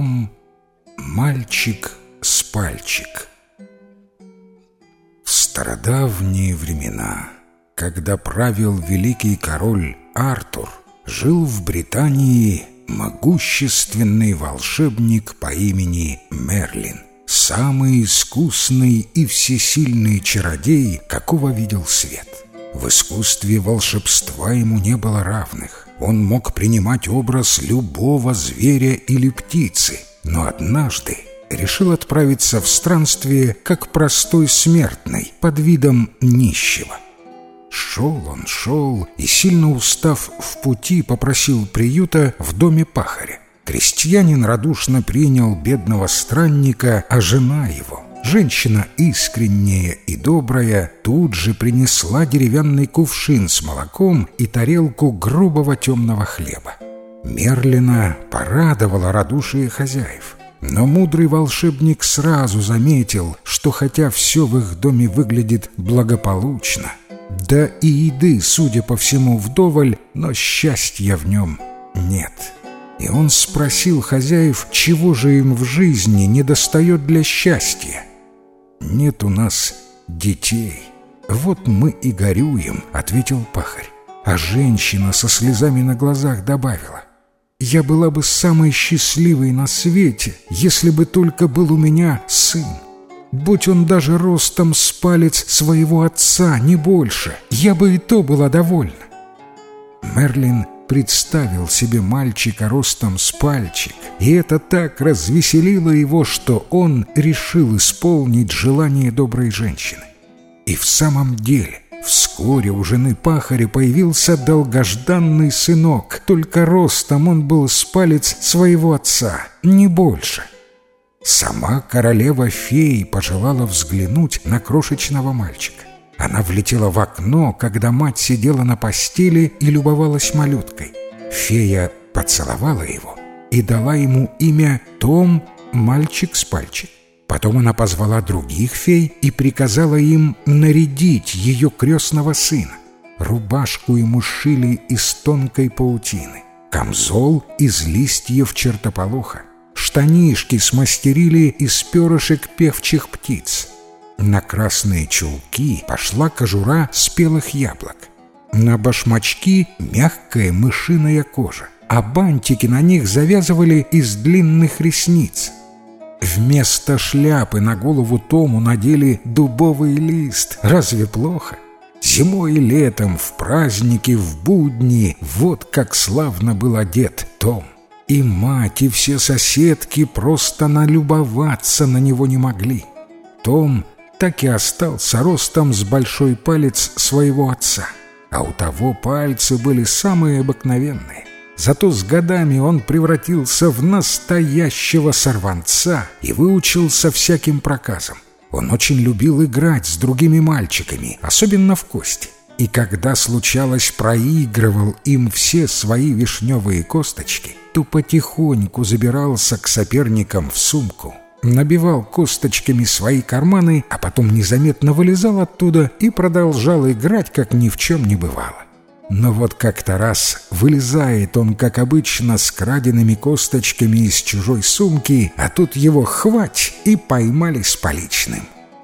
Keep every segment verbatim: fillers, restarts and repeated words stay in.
Том — мальчик-спальчик. В стародавние времена, когда правил великий король Артур, жил в Британии могущественный волшебник по имени Мерлин, самый искусный и всесильный чародей, какого видел свет. В искусстве волшебства ему не было равных. Он мог принимать образ любого зверя или птицы, но однажды решил отправиться в странствие как простой смертный под видом нищего. Шел он, шел, и, сильно устав в пути, попросил приюта в доме пахаря. Крестьянин радушно принял бедного странника, а жена его, женщина искренняя и добрая, тут же принесла деревянный кувшин с молоком и тарелку грубого темного хлеба. Мерлина порадовало радушие хозяев. Но мудрый волшебник сразу заметил, что хотя все в их доме выглядит благополучно, да и еды, судя по всему, вдоволь, но счастья в нем нет. И он спросил хозяев, чего же им в жизни недостает для счастья. «Нет у нас детей, вот мы и горюем», — ответил пахарь. А женщина со слезами на глазах добавила: «Я была бы самой счастливой на свете, если бы только был у меня сын. Будь он даже ростом с палец своего отца, не больше, я бы и то была довольна». Мерлин представил себе мальчика ростом с пальчик, и это так развеселило его, что он решил исполнить желание доброй женщины. И в самом деле вскоре у жены пахаря появился долгожданный сынок, только ростом он был с палец своего отца, не больше. Сама королева-феи пожелала взглянуть на крошечного мальчика. Она влетела в окно, когда мать сидела на постели и любовалась малюткой. Фея поцеловала его и дала ему имя Том, мальчик-спальчик. Потом она позвала других фей и приказала им нарядить ее крестного сына. Рубашку ему шили из тонкой паутины, камзол из листьев чертополоха, штанишки смастерили из перышек певчих птиц. На красные чулки пошла кожура спелых яблок, на башмачки мягкая мышиная кожа, а бантики на них завязывали из длинных ресниц. Вместо шляпы на голову Тому надели дубовый лист. Разве плохо? Зимой и летом, в праздники, в будни, вот как славно был одет Том. И мать, и все соседки просто налюбоваться на него не могли. Том так и остался ростом с большой палец своего отца, а у того пальцы были самые обыкновенные. Зато с годами он превратился в настоящего сорванца и выучился всяким проказам. Он очень любил играть с другими мальчиками, особенно в кости. И когда случалось, проигрывал им все свои вишневые косточки, то потихоньку забирался к соперникам в сумку, набивал косточками свои карманы, а потом незаметно вылезал оттуда и продолжал играть, как ни в чем не бывало. Но вот как-то раз вылезает он, как обычно, с краденными косточками из чужой сумки, а тут его хвать и поймали с поличным.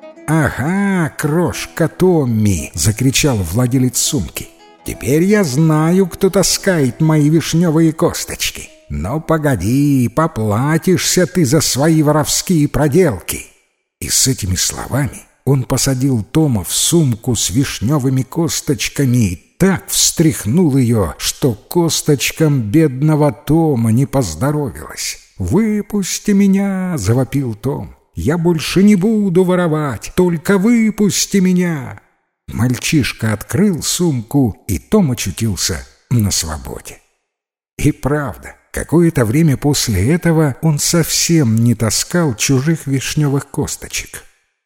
«Ага, крошка Томми!» — закричал владелец сумки. «Теперь я знаю, кто таскает мои вишневые косточки. Но погоди, поплатишься ты за свои воровские проделки!» И с этими словами он посадил Тома в сумку с вишневыми косточками и так встряхнул ее, что косточкам бедного Тома не поздоровилось. «Выпусти меня!» — завопил Том. «Я больше не буду воровать, только выпусти меня!» Мальчишка открыл сумку, и Том очутился на свободе. И правда, какое-то время после этого он совсем не таскал чужих вишневых косточек.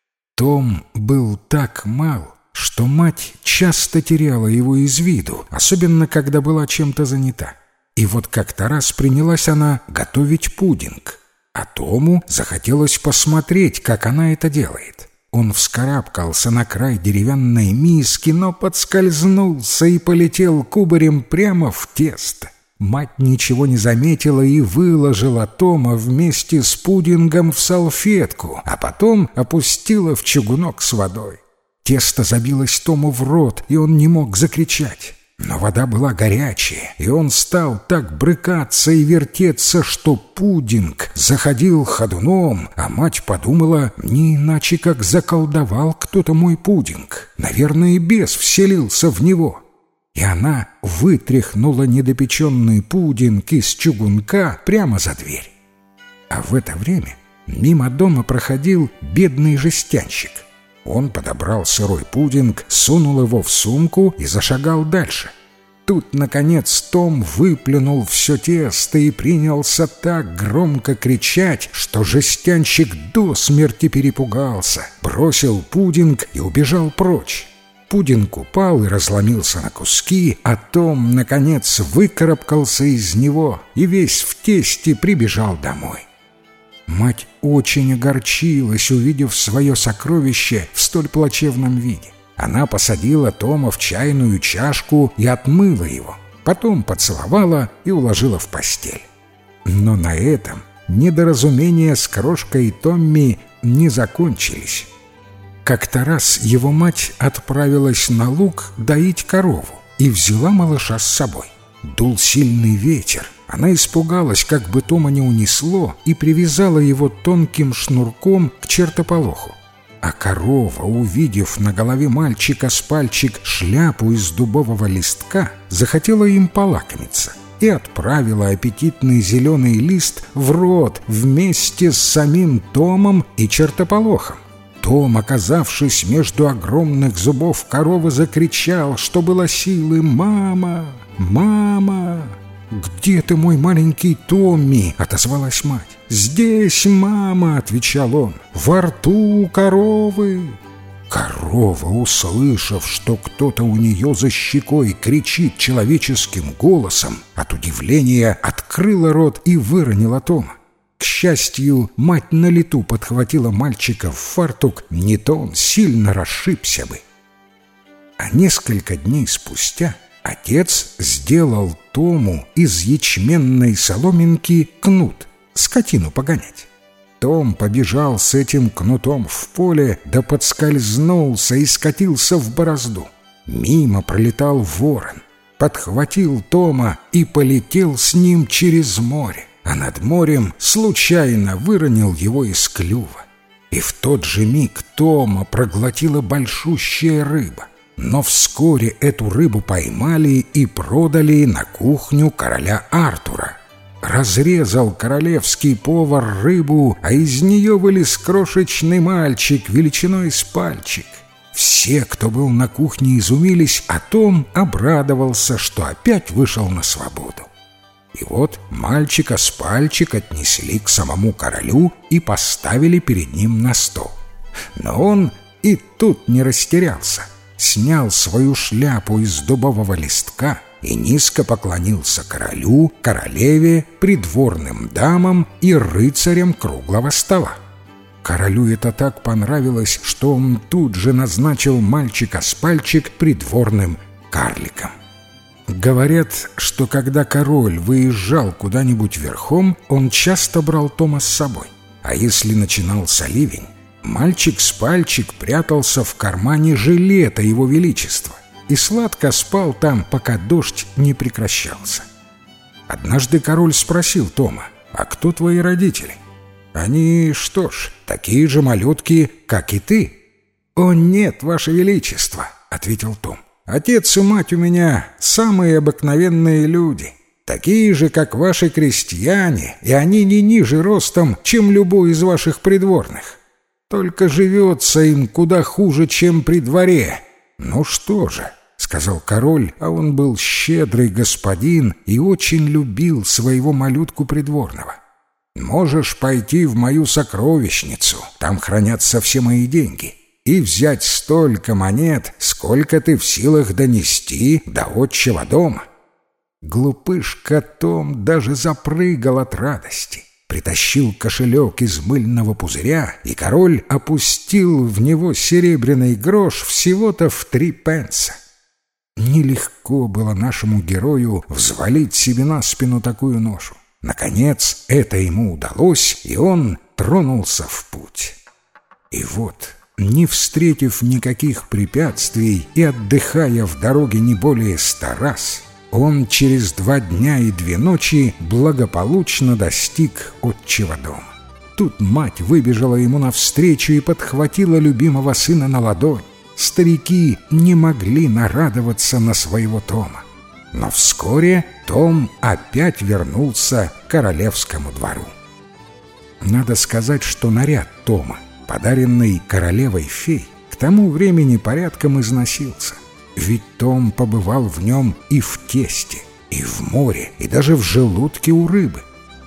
Том был так мал, что мать часто теряла его из виду, особенно когда была чем-то занята. И вот как-то раз принялась она готовить пудинг, а Тому захотелось посмотреть, как она это делает. Он вскарабкался на край деревянной миски, но подскользнулся и полетел кубарем прямо в тесто. Мать ничего не заметила и выложила Тома вместе с пудингом в салфетку, а потом опустила в чугунок с водой. Тесто забилось Тому в рот, и он не мог закричать. Но вода была горячая, и он стал так брыкаться и вертеться, что пудинг заходил ходуном, а мать подумала, не иначе как заколдовал кто-то мой пудинг. Наверное, бес вселился в него. И она вытряхнула недопеченный пудинг из чугунка прямо за дверь. А в это время мимо дома проходил бедный жестянщик. Он подобрал сырой пудинг, сунул его в сумку и зашагал дальше. Тут, наконец, Том выплюнул все тесто и принялся так громко кричать, что жестянщик до смерти перепугался, бросил пудинг и убежал прочь. Пудинг упал и разломился на куски, а Том, наконец, выкарабкался из него и весь в тесте прибежал домой. Мать очень огорчилась, увидев свое сокровище в столь плачевном виде. Она посадила Тома в чайную чашку и отмыла его, потом поцеловала и уложила в постель. Но на этом недоразумения с крошкой Томми не закончились. Как-то раз его мать отправилась на луг доить корову и взяла малыша с собой. Дул сильный ветер. Она испугалась, как бы Тома не унесло, и привязала его тонким шнурком к чертополоху. А корова, увидев на голове мальчика с пальчик шляпу из дубового листка, захотела им полакомиться и отправила аппетитный зеленый лист в рот вместе с самим Томом и чертополохом. Том, оказавшись между огромных зубов коровы, закричал, что было силы: «Мама! Мама!» «Где ты, мой маленький Томми?» — отозвалась мать. «Здесь, мама!» — отвечал он. «Во рту коровы!» Корова, услышав, что кто-то у нее за щекой кричит человеческим голосом, от удивления открыла рот и выронила Тома. К счастью, мать на лету подхватила мальчика в фартук, не то он сильно расшибся бы. А несколько дней спустя отец сделал Тому из ячменной соломинки кнут, скотину погонять. Том побежал с этим кнутом в поле, да подскользнулся и скатился в борозду. Мимо пролетал ворон, подхватил Тома и полетел с ним через море, а над морем случайно выронил его из клюва. И в тот же миг Тома проглотила большущая рыба. Но вскоре эту рыбу поймали и продали на кухню короля Артура. Разрезал королевский повар рыбу, а из нее вылез крошечный мальчик величиной с пальчик. Все, кто был на кухне, изумились, а Том обрадовался, что опять вышел на свободу. И вот мальчика с пальчик отнесли к самому королю и поставили перед ним на стол. Но он и тут не растерялся. Снял свою шляпу из дубового листка и низко поклонился королю, королеве, придворным дамам и рыцарям круглого стола. Королю это так понравилось, что он тут же назначил мальчика с пальчик придворным карликом. Говорят, что когда король выезжал куда-нибудь верхом, он часто брал Тома с собой, а если начинался ливень, мальчик с пальчик прятался в кармане жилета его величества и сладко спал там, пока дождь не прекращался. Однажды король спросил Тома: «А кто твои родители?» «Они, что ж, такие же малютки, как и ты». «О нет, ваше величество», — ответил Том. «Отец и мать у меня самые обыкновенные люди, такие же, как ваши крестьяне, и они не ниже ростом, чем любой из ваших придворных. Только живется им куда хуже, чем при дворе». «Ну что же», — сказал король, а он был щедрый господин и очень любил своего малютку придворного. «Можешь пойти в мою сокровищницу, там хранятся все мои деньги, и взять столько монет, сколько ты в силах донести до отчего дома». Глупышка Том даже запрыгал от радости. Притащил кошелек из мыльного пузыря, и король опустил в него серебряный грош всего-то в три пенса. Нелегко было нашему герою взвалить себе на спину такую ношу. Наконец, это ему удалось, и он тронулся в путь. И вот, не встретив никаких препятствий и отдыхая в дороге не более ста раз, он через два дня и две ночи благополучно достиг отчего дома. Тут мать выбежала ему навстречу и подхватила любимого сына на ладонь. Старики не могли нарадоваться на своего Тома. Но вскоре Том опять вернулся к королевскому двору. Надо сказать, что наряд Тома, подаренный королевой-фей, к тому времени порядком износился. Ведь Том побывал в нем и в тесте, и в море, и даже в желудке у рыбы.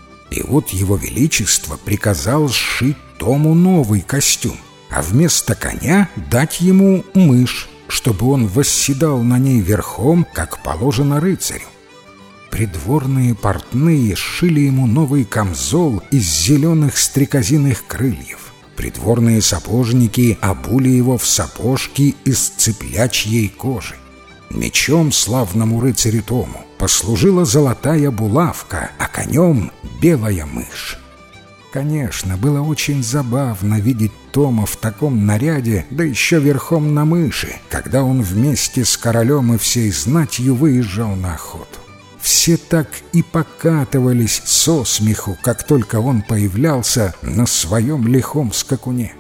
И вот его величество приказал сшить Тому новый костюм, а вместо коня дать ему мышь, чтобы он восседал на ней верхом, как положено рыцарю. Придворные портные сшили ему новый камзол из зеленых стрекозиных крыльев. Придворные сапожники обули его в сапожки из цыплячьей кожи. Мечом славному рыцарю Тому послужила золотая булавка, а конем — белая мышь. Конечно, было очень забавно видеть Тома в таком наряде, да еще верхом на мыши, когда он вместе с королем и всей знатью выезжал на охоту. Все так и покатывались со смеху, как только он появлялся на своем лихом скакуне.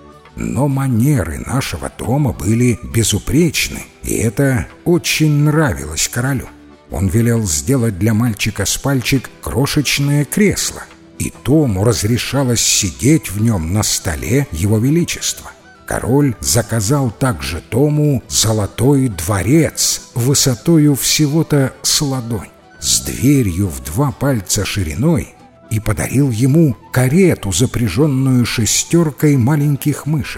Но манеры нашего Тома были безупречны, и это очень нравилось королю. Он велел сделать для мальчика с пальчик крошечное кресло, и Тому разрешалось сидеть в нем на столе его величества. Король заказал также Тому золотой дворец высотою всего-то с ладонь, с дверью в два пальца шириной, и подарил ему карету, запряженную шестеркой маленьких мышек.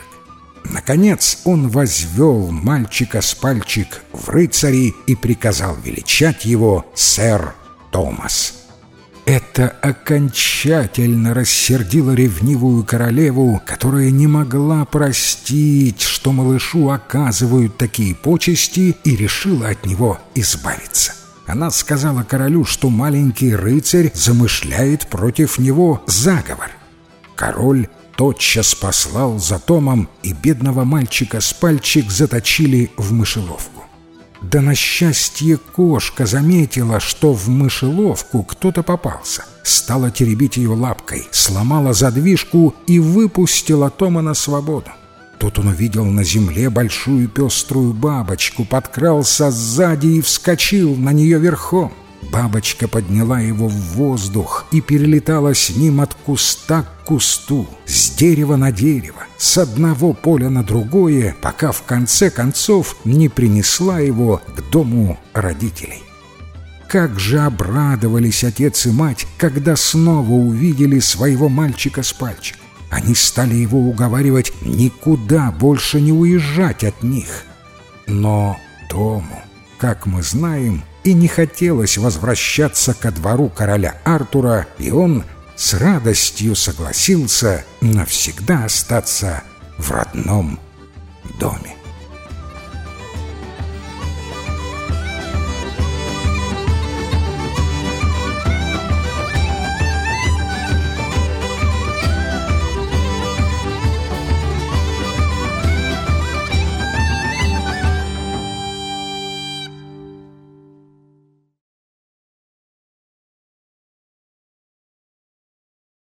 Наконец он возвел мальчика с пальчик в рыцари и приказал величать его сэр Томас. Это окончательно рассердило ревнивую королеву, которая не могла простить, что малышу оказывают такие почести, и решила от него избавиться. Она сказала королю, что маленький рыцарь замышляет против него заговор. Король тотчас послал за Томом, и бедного мальчика с пальчик заточили в мышеловку. Да на счастье кошка заметила, что в мышеловку кто-то попался, стала теребить ее лапкой, сломала задвижку и выпустила Тома на свободу. Тут он увидел на земле большую пеструю бабочку, подкрался сзади и вскочил на нее верхом. Бабочка подняла его в воздух и перелетала с ним от куста к кусту, с дерева на дерево, с одного поля на другое, пока в конце концов не принесла его к дому родителей. Как же обрадовались отец и мать, когда снова увидели своего мальчика с пальчик. Они стали его уговаривать никуда больше не уезжать от них. Но Тому, как мы знаем, и не хотелось возвращаться ко двору короля Артура, и он с радостью согласился навсегда остаться в родном доме.